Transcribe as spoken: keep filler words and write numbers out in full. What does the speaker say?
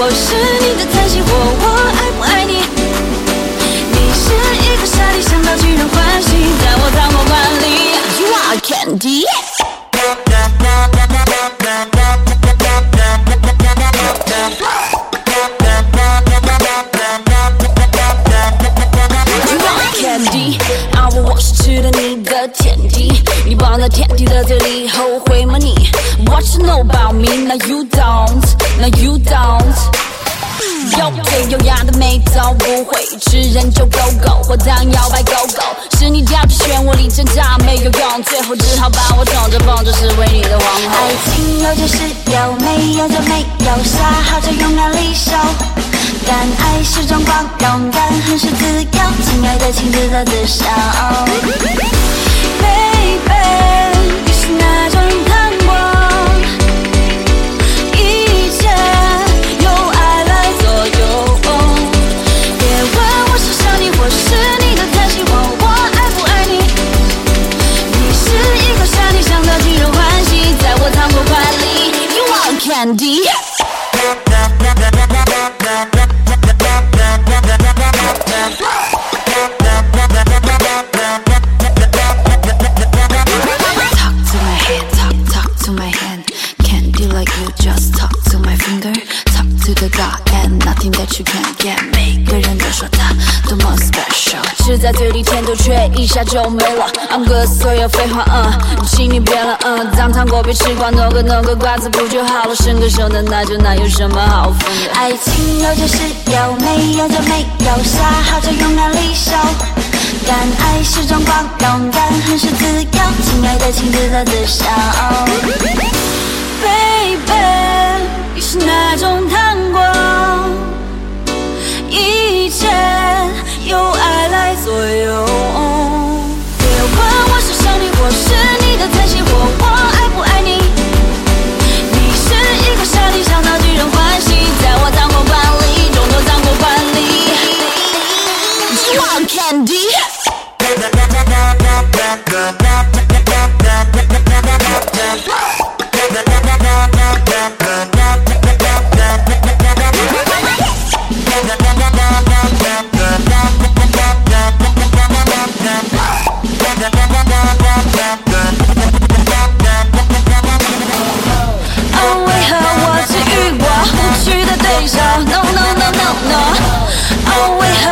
或是你的叹息，或我爱不爱你？你是一个傻弟，想到几人欢喜，在我糖果罐里。You are candy。啊，我是吃了你的天地，你放在天地的嘴里，后悔吗你 ？What you know about me? Now you don't, now you don't。有嘴有牙的妹都不会吃人就狗狗，或当摇摆狗狗，是你掉进漩涡里挣扎没有用，最后只好把我冲着风，这是为你的皇后。爱情有就是有，没有就没有，傻好就勇敢离手。但爱是种光荣，但恨是自由，亲爱的，请自作自受。Baby， 你是那种糖果，一切由爱来左右。别问我是想你，或是你的叹息，问我爱不爱你？你是一个傻弟，想得几人欢喜，在我糖果罐里。You want candy？That you can't get， 每个人都说他多么 special， 吃在嘴里甜度却一下就没了。I'm good， 所有废话，嗯，请你别了，嗯，当糖果被吃光，弄个弄个瓜子不就好了？伸个手的那就那有什么好分的？爱情有就是有，没有就没有，傻好就勇敢离手。但爱是种光荣，但恨是自由，亲爱的，请自作自受。Baby， 你是那种糖果。一切由爱来左右，别问我是想你，或是你的叹息，或我爱不爱你？你是一个傻弟，想到几人欢喜，在我糖果罐里，众多糖果罐里。You want candy？哦，为何我只遇过无趣的对手 ？No no no no no。哦，为何